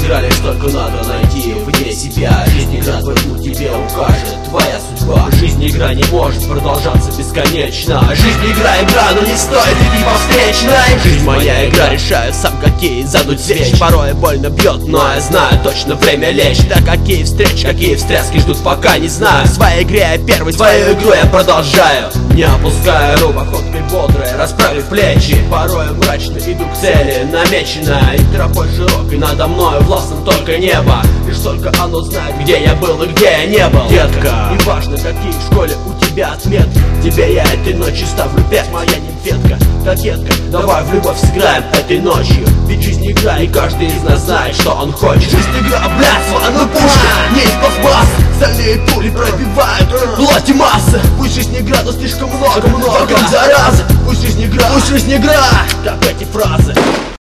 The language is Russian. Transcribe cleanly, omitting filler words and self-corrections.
Израиль только надо найти вне себя. Жизнь игра, твой путь тебе укажет твоя судьба. Жизнь игра не может продолжаться бесконечно. Жизнь игра, но не стоит идти по встречной. Жизнь моя игра, решаю сам, какие задуть свеч. Порой больно бьет, но я знаю точно время лечь. Да какие встречи, какие встряски ждут, пока не знаю. В своей игре я первый, свою игру я продолжаю. Не опуская рук, походкой бодрой, расправив плечи. Порой мрачно иду к цели, намеченной тропой широкой. Надо мною властно только небо. Лишь только оно знает, где я был и где я не был. Детка, и важно, какие в школе у тебя отметки. Тебе я этой ночью ставлю 5, моя нимфетка. Кокетка, давай в любовь сыграем этой ночью. Ведь жизнь игра, и каждый из нас знает, что он хочет. Жизнь игра, блядство, ну пушка, не из пластмасса. Стальные пули пробивают плоть и массы. Пусть жизнь игра, но слишком много, как зараза. Пусть жизнь игра, как эти фразы.